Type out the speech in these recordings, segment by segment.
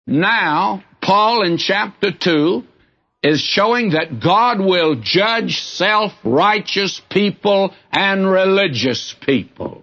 Now, Paul in chapter 2 is showing that God will judge self-righteous people and religious people.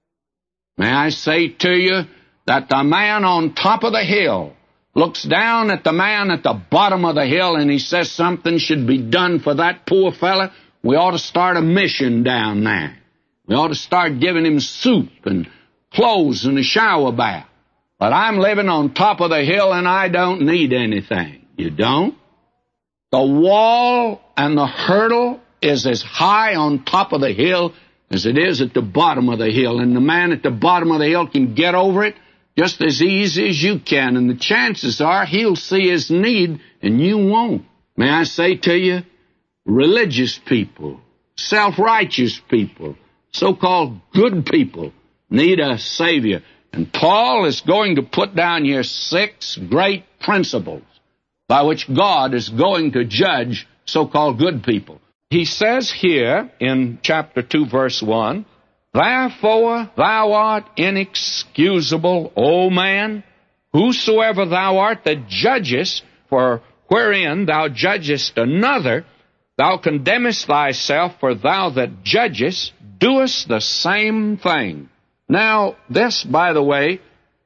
May I say to you that the man on top of the hill looks down at the man at the bottom of the hill and he says something should be done for that poor fella. We ought to start a mission down there. We ought to start giving him soup and clothes and a shower bath. But I'm living on top of the hill and I don't need anything. You don't? The wall and the hurdle is as high on top of the hill as it is at the bottom of the hill. And the man at the bottom of the hill can get over it just as easy as you can. And the chances are he'll see his need and you won't. May I say to you, religious people, self-righteous people, so-called good people need a Savior. And Paul is going to put down here 6 great principles by which God is going to judge so-called good people. He says here in chapter 2, verse 1, "Therefore thou art inexcusable, O man, whosoever thou art that judgest, for wherein thou judgest another, thou condemnest thyself, for thou that judgest doest the same thing." Now, this, by the way,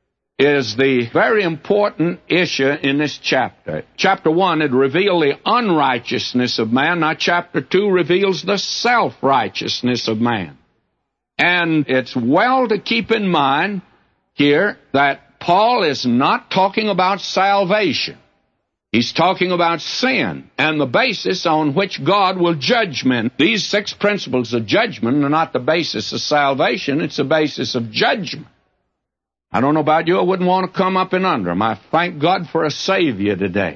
is the very important issue in this chapter. Chapter 1, it revealed the unrighteousness of man. Now, chapter 2 reveals the self-righteousness of man. And it's well to keep in mind here that Paul is not talking about salvation. He's talking about sin and the basis on which God will judge men. These 6 principles of judgment are not the basis of salvation. It's the basis of judgment. I don't know about you. I wouldn't want to come up and under them. I thank God for a Savior today.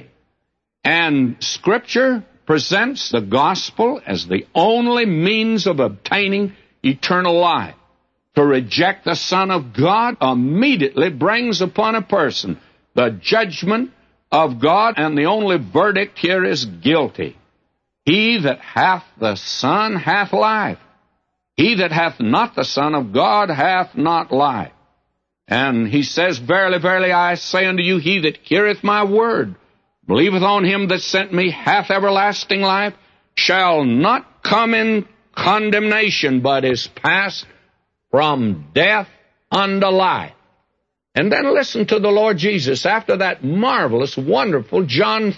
And Scripture presents the gospel as the only means of obtaining eternal life. To reject the Son of God immediately brings upon a person the judgment of God, and the only verdict here is guilty. He that hath the Son hath life. He that hath not the Son of God hath not life. And he says, "Verily, verily, I say unto you, he that heareth my word, believeth on him that sent me, hath everlasting life, shall not come in condemnation, but is passed from death unto life." And then listen to the Lord Jesus after that marvelous, wonderful John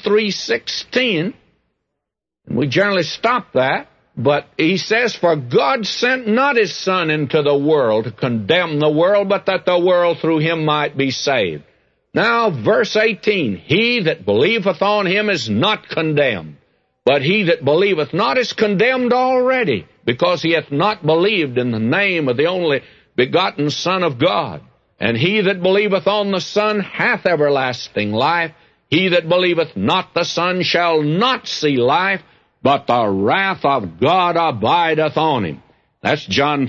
3:16. And we generally stop that, but he says, "For God sent not his Son into the world to condemn the world, but that the world through him might be saved." Now, verse 18, "He that believeth on him is not condemned, but he that believeth not is condemned already, because he hath not believed in the name of the only begotten Son of God. And he that believeth on the Son hath everlasting life. He that believeth not the Son shall not see life, but the wrath of God abideth on him." That's John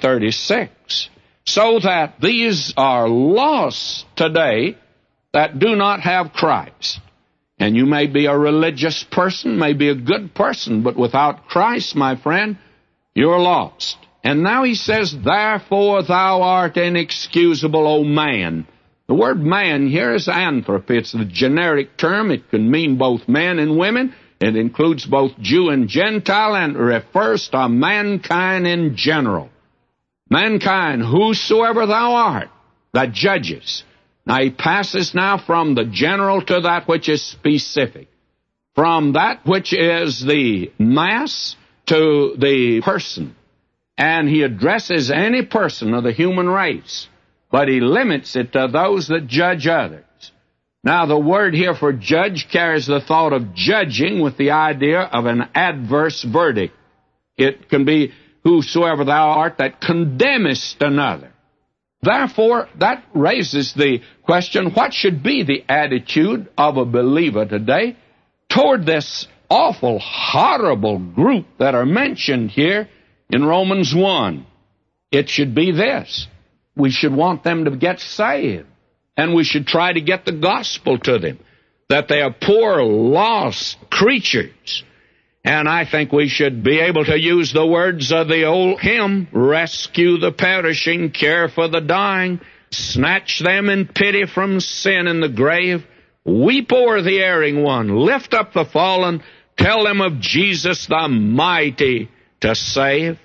3:36. So that these are lost today that do not have Christ. And you may be a religious person, may be a good person, but without Christ, my friend, you're lost. And now he says, "Therefore thou art inexcusable, O man." The word man here is anthropy. It's the generic term. It can mean both men and women. It includes both Jew and Gentile, and refers to mankind in general. Mankind, whosoever thou art, that judges. Now he passes now from the general to that which is specific. From that which is the mass to the person. And he addresses any person of the human race, but he limits it to those that judge others. Now, the word here for judge carries the thought of judging with the idea of an adverse verdict. It can be whosoever thou art that condemnest another. Therefore, that raises the question, what should be the attitude of a believer today toward this awful, horrible group that are mentioned here in Romans 1? It should be this. We should want them to get saved. And we should try to get the gospel to them. That they are poor, lost creatures. And I think we should be able to use the words of the old hymn, "Rescue the perishing, care for the dying, snatch them in pity from sin and the grave, Weep o'er the erring one. Lift up the fallen. Tell them of Jesus the mighty to save.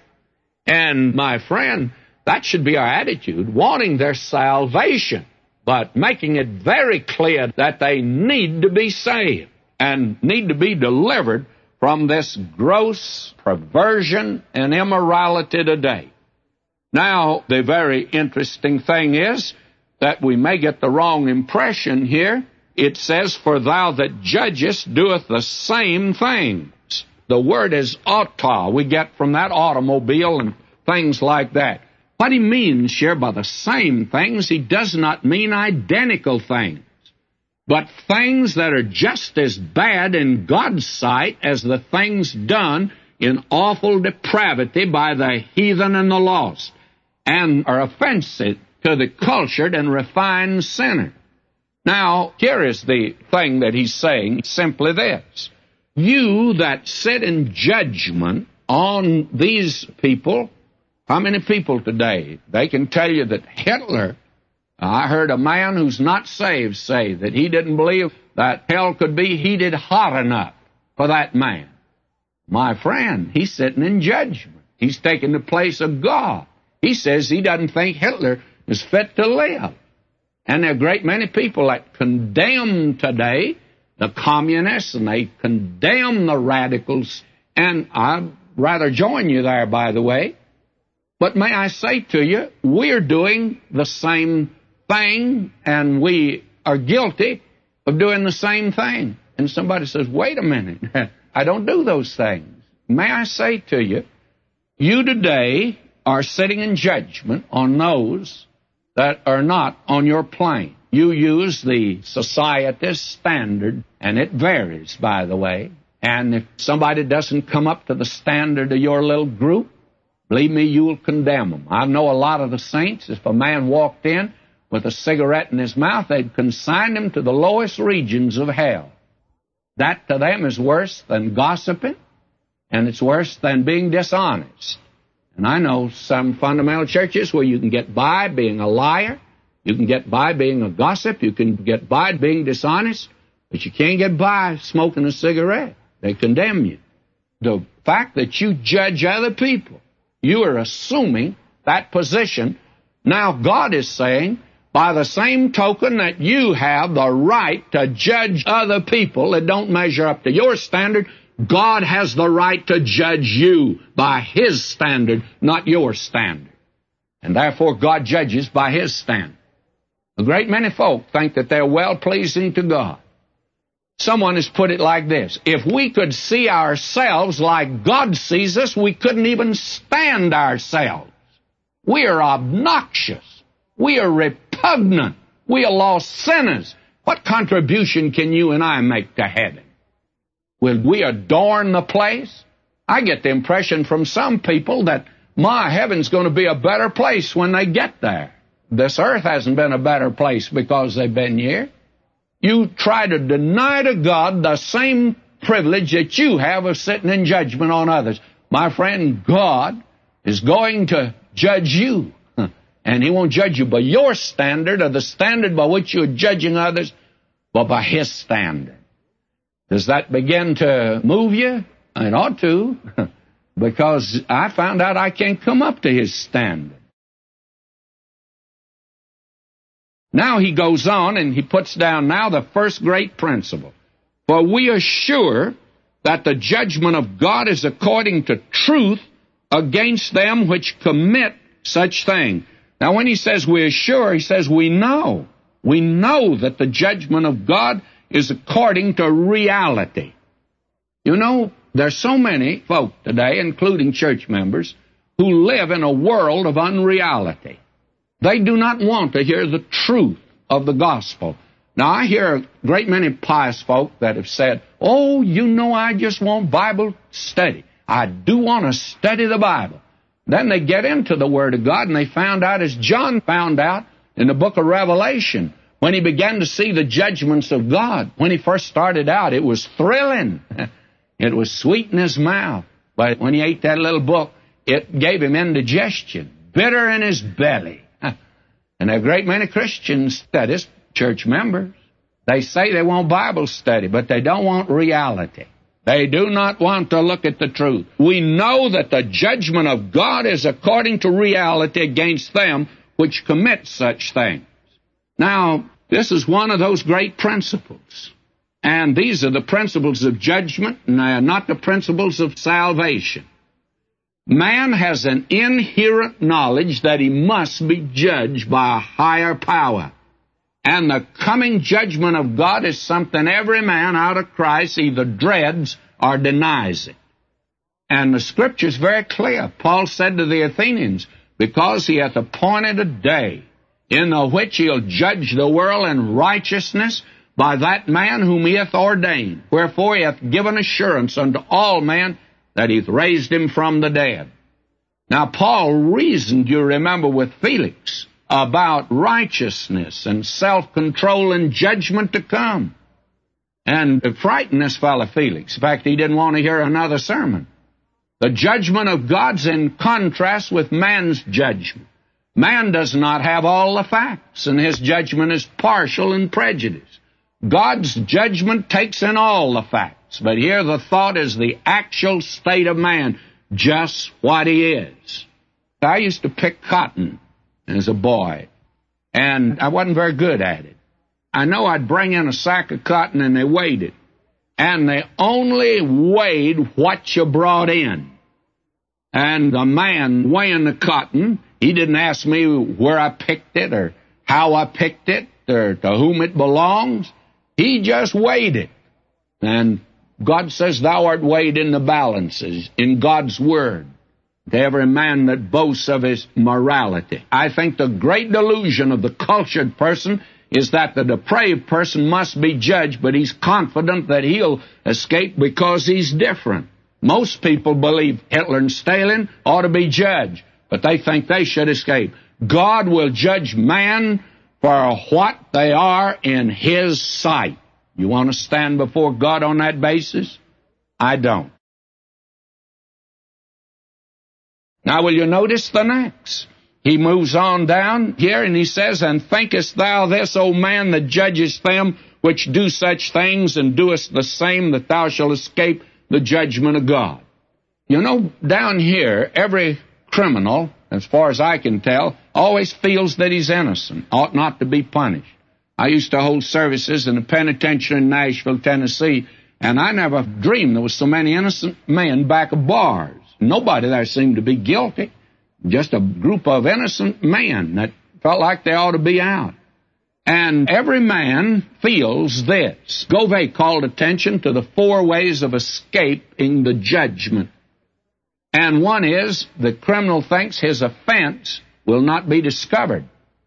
And, my friend, that should be our attitude, wanting their salvation, but making it very clear that they need to be saved and need to be delivered from this gross perversion and immorality today. Now, the very interesting thing is that we may get the wrong impression here. It says, for thou that judgest doeth the same things. The word is auto. We get from that automobile and things like that. What he means here by the same things, he does not mean identical things, but things that are just as bad in God's sight as the things done in awful depravity by the heathen and the lost, and are offensive to the cultured and refined sinner. Now, here is the thing that he's saying, simply this. You that sit in judgment on these people, how many people today, they can tell you that Hitler, I heard a man who's not saved say that he didn't believe that hell could be heated hot enough for that man. My friend, he's sitting in judgment. He's taking the place of God. He says he doesn't think Hitler is fit to live. And there are a great many people that condemn today the communists, and they condemn the radicals. And I'd rather join you there, by the way. But may I say to you, we're doing the same thing, and we are guilty of doing the same thing. And somebody says, wait a minute, I don't do those things. May I say to you, you today are sitting in judgment on those that are not on your plane. You use the society's standard, and it varies, by the way. And if somebody doesn't come up to the standard of your little group, believe me, you'll condemn them. I know a lot of the saints, if a man walked in with a cigarette in his mouth, they'd consign him to the lowest regions of hell. That to them is worse than gossiping, and it's worse than being dishonest. And I know some fundamental churches where you can get by being a liar, you can get by being a gossip, you can get by being dishonest, but you can't get by smoking a cigarette. They condemn you. The fact that you judge other people, you are assuming that position. Now God is saying, by the same token that you have the right to judge other people that don't measure up to your standard, God has the right to judge you by His standard, not your standard. And therefore God judges by His standard. A great many folk think that they're well-pleasing to God. Someone has put it like this: if we could see ourselves like God sees us, we couldn't even stand ourselves. We are obnoxious. We are repugnant. We are lost sinners. What contribution can you and I make to heaven? Will we adorn the place? I get the impression from some people that my heaven's going to be a better place when they get there. This earth hasn't been a better place because they've been here. You try to deny to God the same privilege that you have of sitting in judgment on others. My friend, God is going to judge you. And He won't judge you by your standard or the standard by which you're judging others, but by His standard. Does that begin to move you? It ought to, because I found out I can't come up to His standard. Now he goes on and he puts down now the first great principle. For we are sure that the judgment of God is according to truth against them which commit such thing. Now when he says we are sure, he says we know. We know that the judgment of God is according to reality. You know, there's so many folk today, including church members, who live in a world of unreality. They do not want to hear the truth of the gospel. Now, I hear a great many pious folk that have said, oh, you know, I just want Bible study. I do want to study the Bible. Then they get into the Word of God, and they found out, as John found out in the book of Revelation, when he began to see the judgments of God. When he first started out, it was thrilling. It was sweet in his mouth. But when he ate that little book, it gave him indigestion, bitter in his belly. And there are a great many Christians, that is, church members, They say they want Bible study, but they don't want reality. They do not want to look at the truth. We know that the judgment of God is according to reality against them which commit such things. Now, this is one of those great principles. And these are the principles of judgment, not the principles of salvation. Man has an inherent knowledge that he must be judged by a higher power. And the coming judgment of God is something every man out of Christ either dreads or denies it. And the Scripture is very clear. Paul said to the Athenians, because he hath appointed a day in the which he'll judge the world in righteousness by that man whom he hath ordained. Wherefore he hath given assurance unto all men that he hath raised him from the dead. Now Paul reasoned, you remember, with Felix about righteousness and self-control and judgment to come. And it frightened this fellow Felix. In fact, he didn't want to hear another sermon. The judgment of God's in contrast with man's judgment. Man does not have all the facts, and his judgment is partial and prejudiced. God's judgment takes in all the facts, but here the thought is the actual state of man, just what he is. I used to pick cotton as a boy, and I wasn't very good at it. I know I'd bring in a sack of cotton and they weighed it, and they only weighed what you brought in. And the man weighing the cotton, he didn't ask me where I picked it or how I picked it or to whom it belongs. He just weighed it. And God says, thou art weighed in the balances, in God's Word, to every man that boasts of his morality. I think the great delusion of the cultured person is that the depraved person must be judged, but he's confident that he'll escape because he's different. Most people believe Hitler and Stalin ought to be judged, but they think they should escape. God will judge man for what they are in His sight. You want to stand before God on that basis? I don't. Now, will you notice the next? He moves on down here and he says, and thinkest thou this, O man, that judgest them which do such things, and doest the same, that thou shalt escape the judgment of God? You know, down here, every criminal, as far as I can tell, always feels that he's innocent, ought not to be punished. I used to hold services in a penitentiary in Nashville, Tennessee, and I never dreamed there was so many innocent men back of bars. Nobody there seemed to be guilty. Just a group of innocent men that felt like they ought to be out. And every man feels this. Govey called attention to the 4 ways of escaping the judgment. And one is the criminal thinks his offense will not be discovered.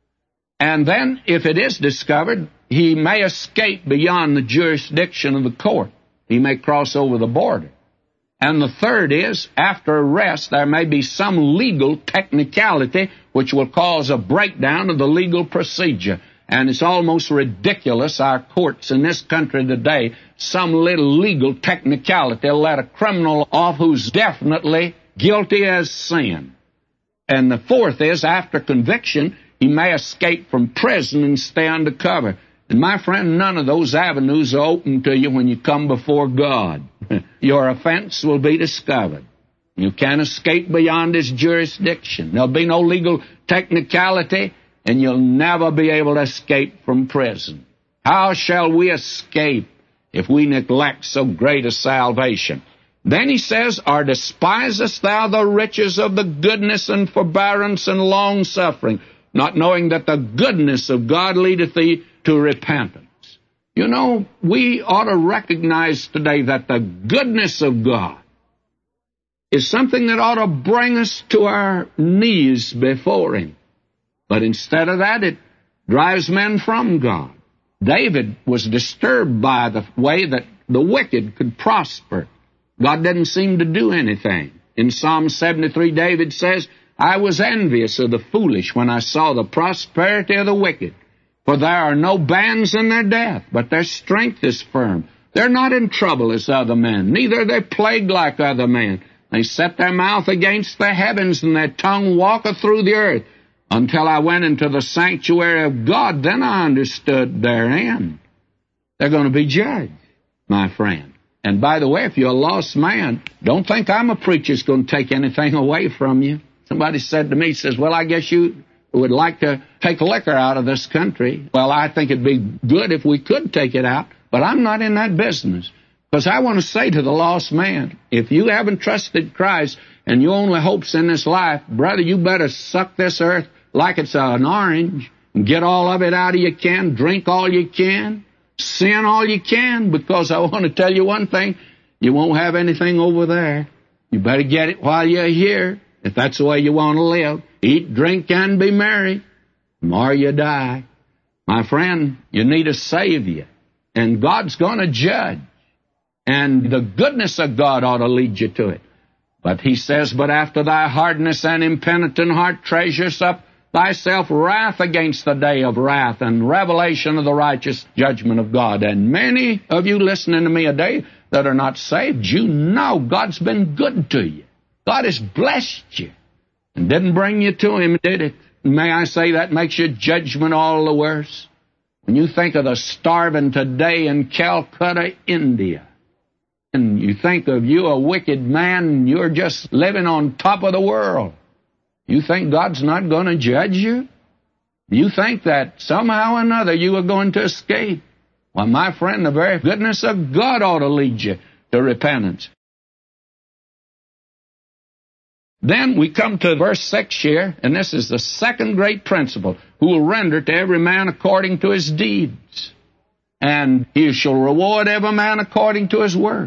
And then, if it is discovered, he may escape beyond the jurisdiction of the court. He may cross over the border. And the third is, after arrest, there may be some legal technicality which will cause a breakdown of the legal procedure. And it's almost ridiculous, our courts in this country today, some little legal technicality will let a criminal off who's definitely guilty as sin. And the fourth is, after conviction, he may escape from prison and stay undercover. And my friend, none of those avenues are open to you when you come before God. Your offense will be discovered. You can't escape beyond His jurisdiction. There'll be no legal technicality, and you'll never be able to escape from prison. How shall we escape if we neglect so great a salvation? Then he says, or despisest thou the riches of the goodness and forbearance and long-suffering, not knowing that the goodness of God leadeth thee to repentance? You know, we ought to recognize today that the goodness of God is something that ought to bring us to our knees before Him. But instead of that, it drives men from God. David was disturbed by the way that the wicked could prosper. God didn't seem to do anything. In Psalm 73, David says, I was envious of the foolish when I saw the prosperity of the wicked. For there are no bands in their death, but their strength is firm. They're not in trouble as other men, neither are they plagued like other men. They set their mouth against the heavens, and their tongue walketh through the earth. Until I went into the sanctuary of God, then I understood their end. They're going to be judged, my friend. And by the way, if you're a lost man, don't think I'm a preacher that's going to take anything away from you. Somebody said to me, says, well, I guess you would like to take liquor out of this country. Well, I think it'd be good if we could take it out, but I'm not in that business. Because I want to say to the lost man, if you haven't trusted Christ and your only hope's in this life, brother, you better suck this earth like it's an orange and get all of it out of you can, drink all you can, sin all you can, because I want to tell you one thing, you won't have anything over there. You better get it while you're here, if that's the way you want to live. Eat, drink, and be merry, or you die. My friend, you need a Savior, and God's going to judge. And the goodness of God ought to lead you to it. But he says, but after thy hardness and impenitent heart treasures up thyself wrath against the day of wrath and revelation of the righteous judgment of God. And many of you listening to me today that are not saved, you know God's been good to you. God has blessed you and didn't bring you to him, did it? May I say that makes your judgment all the worse? When you think of the starving today in Calcutta, India, and you think of you, a wicked man, and you're just living on top of the world. You think God's not going to judge you? You think that somehow or another you are going to escape? Well, my friend, the very goodness of God ought to lead you to repentance. Then we come to verse 6 here, and this is the second great principle, who will render to every man according to his deeds, and he shall reward every man according to his works.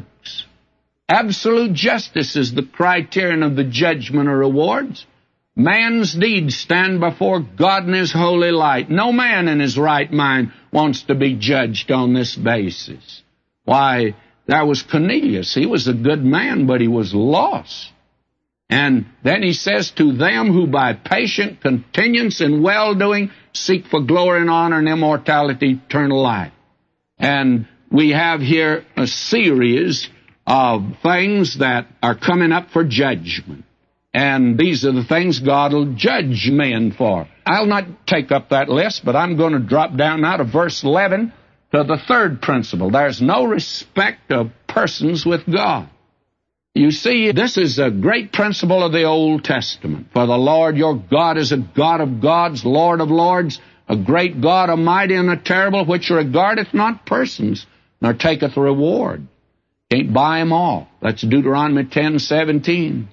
Absolute justice is the criterion of the judgment or rewards. Man's deeds stand before God in his holy light. No man in his right mind wants to be judged on this basis. Why, there was Cornelius. He was a good man, but he was lost. And then he says, to them who by patient continuance in well-doing seek for glory and honor and immortality, eternal life. And we have here a series of things that are coming up for judgment. And these are the things God will judge men for. I'll not take up that list, but I'm going to drop down now to verse 11 to the third principle. There's no respect of persons with God. You see, this is a great principle of the Old Testament. For the Lord your God is a God of gods, Lord of lords, a great God, a mighty and a terrible, which regardeth not persons, nor taketh reward. Can't buy them all. That's Deuteronomy 10:17.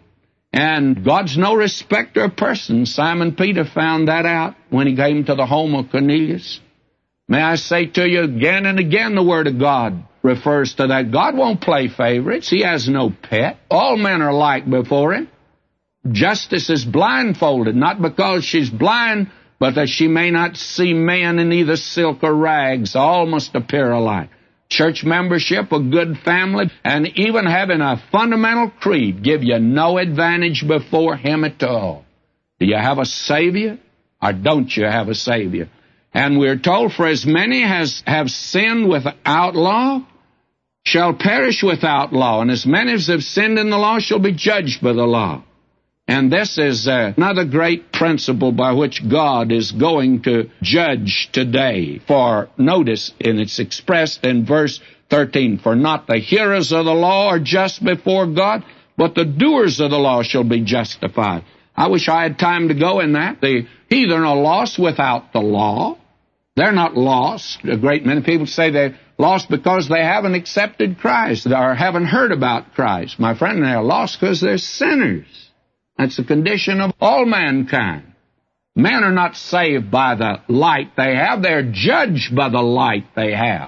And God's no respecter of persons. Simon Peter found that out when he came to the home of Cornelius. May I say to you again and again, the Word of God refers to that. God won't play favorites. He has no pet. All men are alike before him. Justice is blindfolded, not because she's blind, but that she may not see men in either silk or rags. All must appear alike. Church membership, a good family, and even having a fundamental creed give you no advantage before him at all. Do you have a Savior, or don't you have a Savior? And we're told, for as many as have sinned without law shall perish without law, and as many as have sinned in the law shall be judged by the law. And this is another great principle by which God is going to judge today. For notice, and it's expressed in verse 13, for not the hearers of the law are just before God, but the doers of the law shall be justified. I wish I had time to go in that. The heathen are lost without the law. They're not lost. A great many people say they're lost because they haven't accepted Christ or haven't heard about Christ. My friend, they're lost because they're sinners. That's the condition of all mankind. Men are not saved by the light they have. They're judged by the light they have.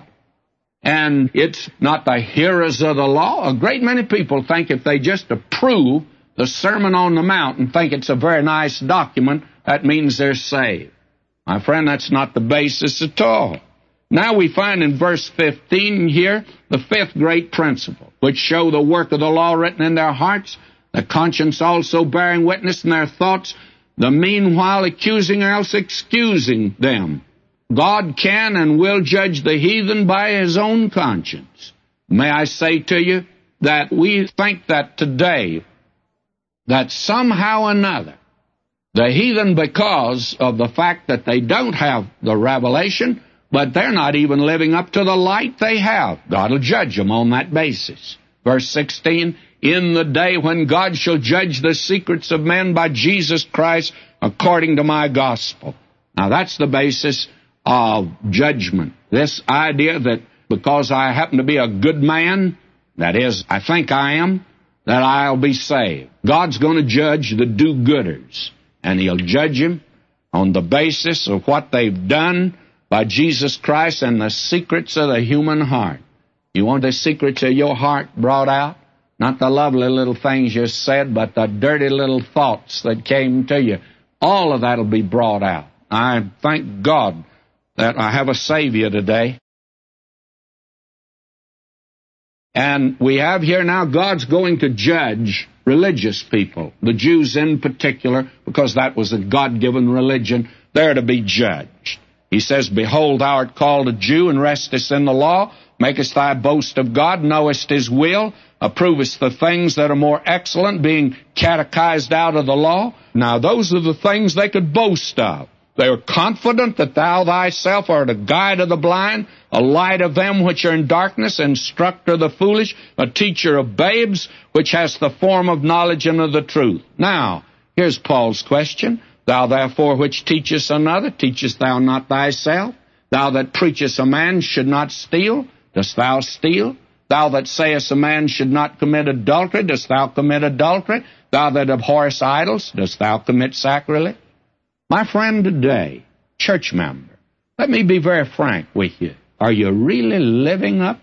And it's not the hearers of the law. A great many people think if they just approve the Sermon on the Mount and think it's a very nice document, that means they're saved. My friend, that's not the basis at all. Now we find in verse 15 here the fifth great principle, which show the work of the law written in their hearts, the conscience also bearing witness in their thoughts, the meanwhile accusing or else excusing them. God can and will judge the heathen by his own conscience. May I say to you that we think that today, that somehow or another, the heathen, because of the fact that they don't have the revelation, but they're not even living up to the light they have. God will judge them on that basis. Verse 16, in the day when God shall judge the secrets of men by Jesus Christ according to my gospel. Now that's the basis of judgment. This idea that because I happen to be a good man, that is, I think I am, that I'll be saved. God's going to judge the do-gooders, and He'll judge them on the basis of what they've done by Jesus Christ and the secrets of the human heart. You want the secrets of your heart brought out? Not the lovely little things you said, but the dirty little thoughts that came to you. All of that will be brought out. I thank God that I have a Savior today. And we have here now God's going to judge religious people, the Jews in particular, because that was a God-given religion. They're to be judged. He says, behold, thou art called a Jew, and restest in the law, makest thy boast of God, knowest His will, approvest the things that are more excellent, being catechized out of the law. Now, those are the things they could boast of. They were confident that thou thyself art a guide of the blind, a light of them which are in darkness, instructor of the foolish, a teacher of babes, which has the form of knowledge and of the truth. Now, here's Paul's question. Thou therefore which teachest another, teachest thou not thyself? Thou that preachest a man should not steal, dost thou steal? Thou that sayest a man should not commit adultery, dost thou commit adultery? Thou that abhorrest idols, dost thou commit sacrilege? My friend today, church member, let me be very frank with you. Are you really living up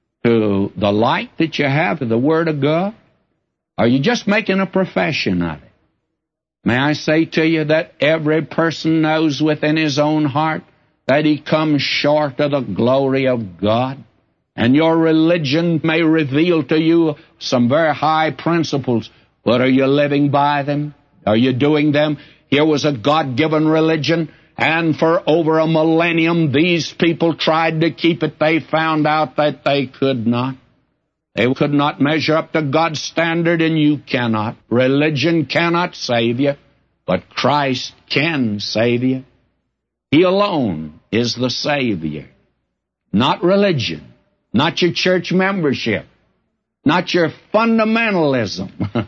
to the light that you have of the Word of God? Are you just making a profession of it? May I say to you that every person knows within his own heart that he comes short of the glory of God? And your religion may reveal to you some very high principles, but are you living by them? Are you doing them? Here was a God-given religion, and for over a millennium, these people tried to keep it. They found out that they could not. They could not measure up to God's standard, and you cannot. Religion cannot save you, but Christ can save you. He alone is the Savior. Not religion, not your church membership, not your fundamentalism.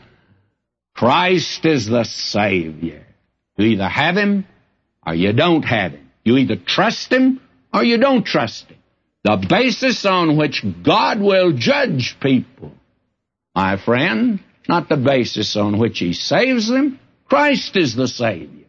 Christ is the Savior. You either have Him or you don't have Him. You either trust Him or you don't trust Him. The basis on which God will judge people, my friend, not the basis on which He saves them. Christ is the Savior.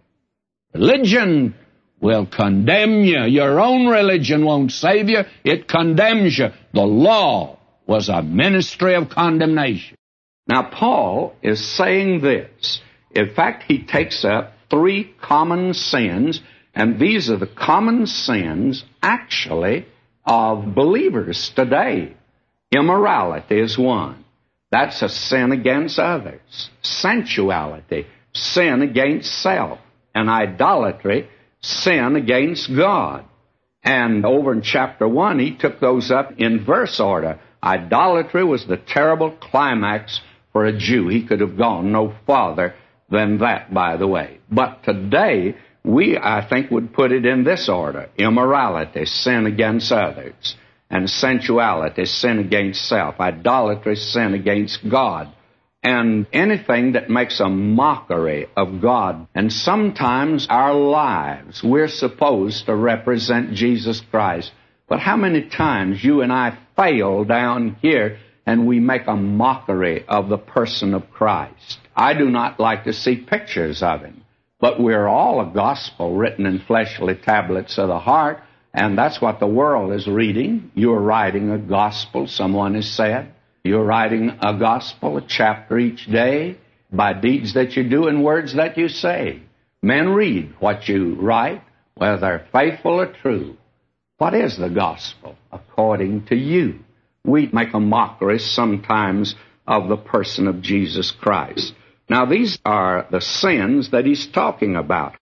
Religion will condemn you. Your own religion won't save you. It condemns you. The law was a ministry of condemnation. Now, Paul is saying this. In fact, he takes up 3 common sins, and these are the common sins, actually, of believers today. Immorality is one. That's a sin against others. Sensuality, sin against self. And idolatry, sin against God. And over in chapter 1, he took those up in verse order. Idolatry was the terrible climax for a Jew. He could have gone no farther than that, by the way. But today, we, I think, would put it in this order. Immorality, sin against others. And sensuality, sin against self. Idolatry, sin against God. And anything that makes a mockery of God. And sometimes our lives, we're supposed to represent Jesus Christ. But how many times you and I fail down here and we make a mockery of the person of Christ? I do not like to see pictures of Him. But we're all a gospel written in fleshly tablets of the heart, and that's what the world is reading. You're writing a gospel, someone has said. You're writing a gospel, a chapter each day, by deeds that you do and words that you say. Men read what you write, whether they're faithful or true. What is the gospel according to you? We make a mockery sometimes of the person of Jesus Christ. Now, these are the sins that he's talking about.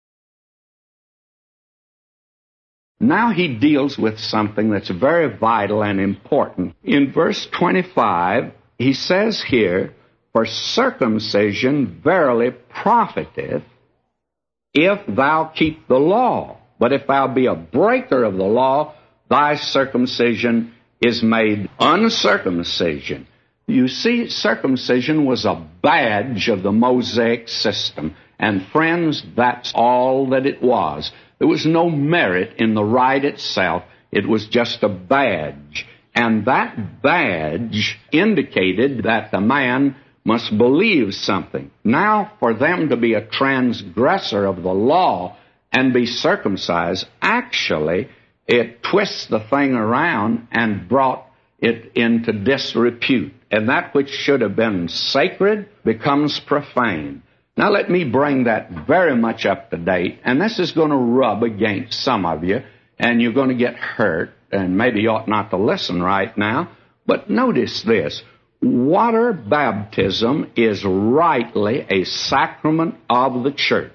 Now he deals with something that's very vital and important. In verse 25, he says here, for circumcision verily profiteth, if thou keep the law. But if thou be a breaker of the law, thy circumcision is made uncircumcision. You see, circumcision was a badge of the Mosaic system. And friends, that's all that it was. There was no merit in the rite itself. It was just a badge. And that badge indicated that the man must believe something. Now, for them to be a transgressor of the law and be circumcised, actually, it twists the thing around and brought it into disrepute. And that which should have been sacred becomes profane. Now, let me bring that very much up to date. And this is going to rub against some of you, and you're going to get hurt, and maybe you ought not to listen right now. But notice this. Water baptism is rightly a sacrament of the church.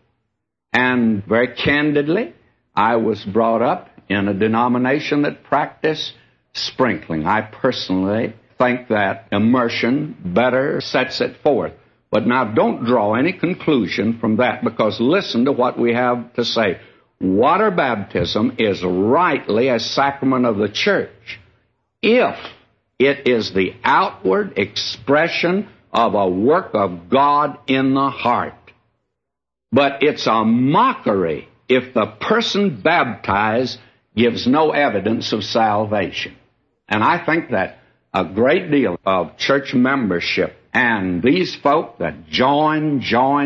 And very candidly, I was brought up in a denomination that practiced sprinkling. I personally think that immersion better sets it forth. But now don't draw any conclusion from that, because listen to what we have to say. Water baptism is rightly a sacrament of the church if it is the outward expression of a work of God in the heart. But it's a mockery if the person baptized gives no evidence of salvation. And I think that a great deal of church membership and these folk that join,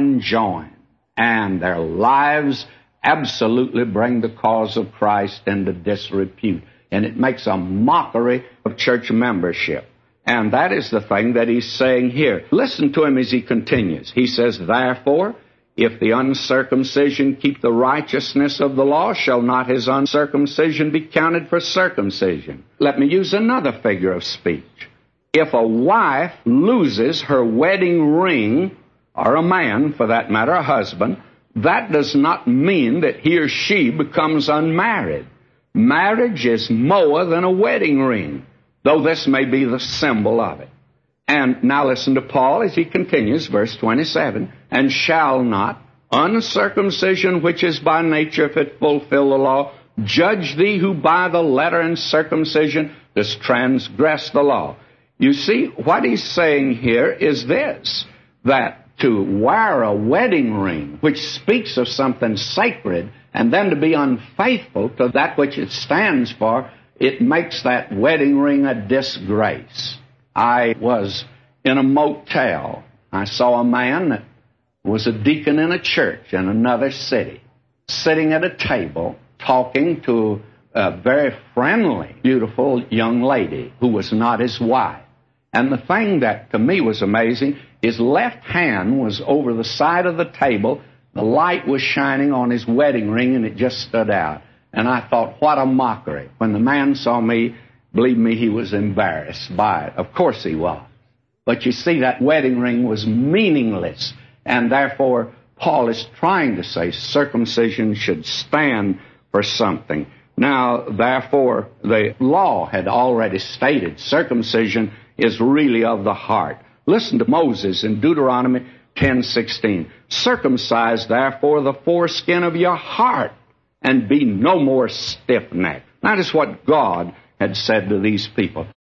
and their lives absolutely bring the cause of Christ into disrepute. And it makes a mockery of church membership. And that is the thing that he's saying here. Listen to him as he continues. He says, therefore, if the uncircumcision keep the righteousness of the law, shall not his uncircumcision be counted for circumcision? Let me use another figure of speech. If a wife loses her wedding ring, or a man, for that matter, a husband, that does not mean that he or she becomes unmarried. Marriage is more than a wedding ring, though this may be the symbol of it. And now listen to Paul as he continues, verse 27, and shall not uncircumcision, which is by nature, if it fulfill the law, judge thee who by the letter and circumcision does transgress the law. You see, what he's saying here is this, that to wear a wedding ring, which speaks of something sacred, and then to be unfaithful to that which it stands for, it makes that wedding ring a disgrace. I was in a motel. I saw a man that was a deacon in a church in another city, sitting at a table talking to a very friendly, beautiful young lady who was not his wife. And the thing that to me was amazing, his left hand was over the side of the table. The light was shining on his wedding ring, and it just stood out. And I thought, what a mockery. When the man saw me, believe me, he was embarrassed by it. Of course he was. But you see, that wedding ring was meaningless. And therefore, Paul is trying to say circumcision should stand for something. Now, therefore, the law had already stated circumcision is really of the heart. Listen to Moses in Deuteronomy 10:16. Circumcise, therefore, the foreskin of your heart, and be no more stiff-necked. That is what God had said to these people.